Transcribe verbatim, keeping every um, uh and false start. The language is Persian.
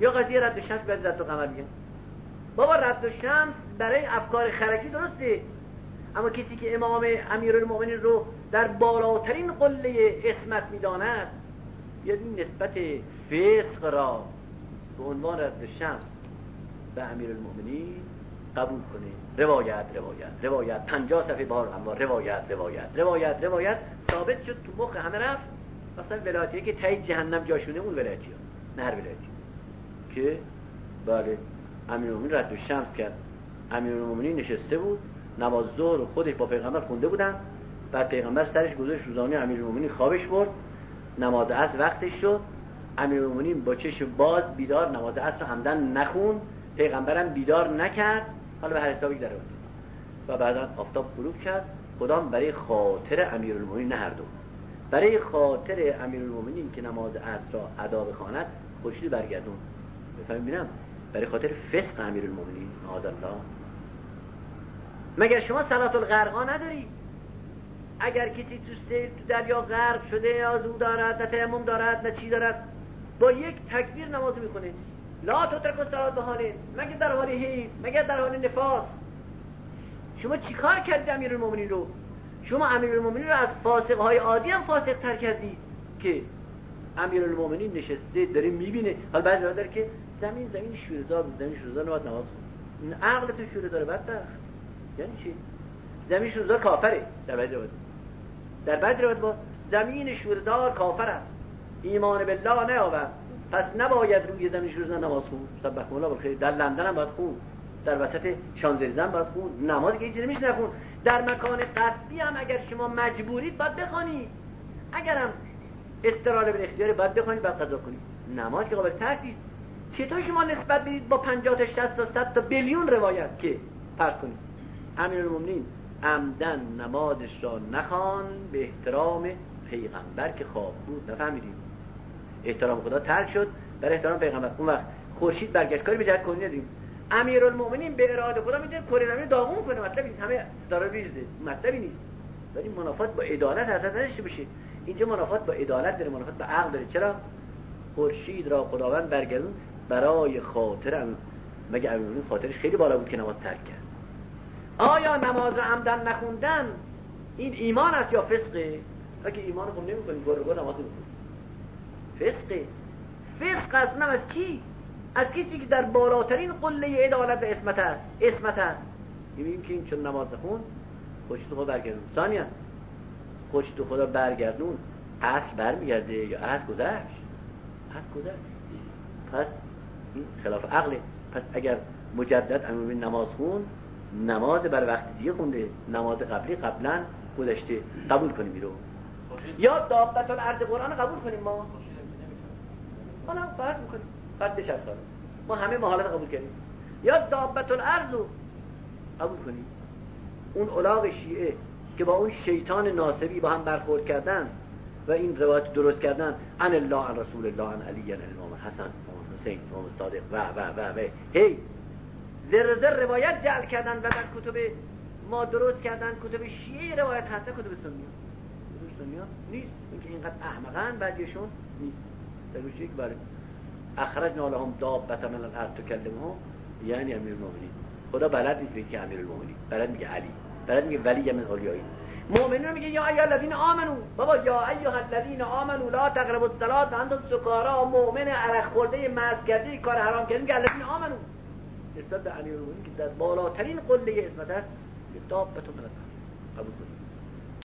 یا قضیه رد شمس باید رد قمر میگن. بابا رد شمس برای افکار خرکی درسته، اما کسی که امام امیرالمومنین رو در بالاترین قله عصمت میداند یا این نسبت فسق را به عنوان رد شمس به امیرالمومنین قبول کنه. روایت روایت روایت پنجاه صفحه بار اما روایت روایت روایت روایت ثابت شد تو مخ همه رفت. مثلا ولایتی که تای جهنم جاشونه اون ولایتی ها، نه هر ولایتی که بله امیرالمومنین رد شمس کرد. امیرالمومنین نشسته بود نماز ظهر رو خودش با پیغمبر خونده بودن، بعد پیغمبر سرش گذاشت روزانه امیرالمومنین خوابش برد، نماز عصر وقتش شد، امیرالمومنین با چشم باز بیدار نماز عصر همدن نخوند، پیغمبرم بیدار نکرد، حالا به هر حسابی در اومد و بعدا آفتاب غروب کرد. خدام برای خاطر امیرالمومنین نه هر دو، برای خاطر امیرالمومنین که نماز عصر را ادا بخواند خورشید برگردون. بفهمید ببینم برای خاطر فسق امیرالمومنین معاذ الله. مگر شما صلات الغرقا نداری؟ اگر کسی تو سیل تو دریا غرق شده یا وضو دارد نه تیمم دارد نه چی دارد با یک تکبیر نماز میکنه. لا تترک الصلاة بحالین، مگر در حال حیض مگر در حال نفاس. شما چیکار کردید امیرالمومنین رو؟ شما امیرالمومنین رو از فاسقهای عادی هم فاسق تر کردید که امیرالمومنین نشسته داره میبینه. حالا بعضی وقتا داره که زمین زمین شوره‌زار بود، زمین شوره‌زار نباید نماز خون. عقلتون شوره‌زار بدبخت. یعنی چی؟ زمین شوره‌زار کافره. در بعضی وقتا در بعضی وقتا با زمین شوره‌زار کافر است، ایمان بالله نیاورد، پس نباید روی زمین شوره‌زار نماز خون. سبح الله بخیر. در لندن هم باید خون، در وسط شانزلیزه هم باید خون. نماز که چیزی نمیشه نخون. در مکان قصدی هم اگر شما مجبورید باید بخونید، اگرم استراحه به اختیار باید بخونید بعد قضا کنید. نماز که قابل ترک نیست. چطور شما نسبت بدید با پنجاه تا شصت تا صد تا بیلیون روایت که فرض کنید امیرالمومنین عمدن نمازش را نخوان به احترام پیغمبر که خواب بود. نفهمیدید؟ احترام خدا ترک شد برای احترام پیغمبر. اون وقت خورشید برگشت کاری به جهت کنی نداریم. امیرالمومنین به اراده خدا میتونه کره زمین داغون کنه، مطلبی نیست، همه داره ریزه، مطلبی نیست. ولی منافات با عدالت حضرت نداشته باشه. اینجا منافات با عدالت داره، منافات با عقل داره. چرا؟ خورشید را خداوند برگردون برای خاطر ام... مگه امیرالمومنین خاطرش خیلی بالا بود که نماز ترک کرد؟ آیا نماز رو عمدن نخوندن این ایمان است یا فسقه؟ اگه ایمان رو خب نمی‌کنیم گور گور نماز نمی‌کنیم. فسقه. فسق اصلا از کی؟ از کسی که در بالاترین قله عدالت و عصمت است. عصمت است. می‌بینیم که این چون نماز نخون خورشید خدا برگردون. ثانیاً خورشید خدا برگردون عصر برمیگرده یا عصر گذشت؟ عصر گذشت. پس این خلاف عقله. پس اگر مجدد امیرالمومنین نماز خون، نماز بر وقت دیگه خونده، نماز قبلی قبلا گذشته، قبول کنیم میرو. یا دابت الارض قرآن قبول کنیم ما. حالا فرض میکنیم فرض بشه سال ما همه محالات قبول کردیم. یا دابت الارض قبول کنیم. اون الاغ شیعه که با اون شیطان ناصبی با هم برخورد کردن و این روایت درست کردن عن الله عن رسول الله عن علی عن امام حسن امام حسین امام صادق و و و و هی ذره ذره روایت جعل کردن و در کتب ما درست کردن. کتب شیعه روایت هست، کتب سنی کتب سنی نیست. اینکه اینقدر احمقن بعضیشون نیست. در گوشه یک باره اخرجنا لهم دابة من الارض تکلمهم یعنی امیرالمومنین. خدا بلد نیست بگه امیرالمومنین، بلد میگه علی، بلد میگه ولی من اولیایی. مؤمنین میگه یا ایها الذین آمنو. بابا یا ایها الذین آمنو لا تقربوا الصلاة وانتم سکارا. مؤمن عرق خورده مست کرده کار حرام کرده میگه الذین آمنو. نسبت به امیرالمومنین که در بالاترین قله عصمت است دابة من الارض قبول کنید.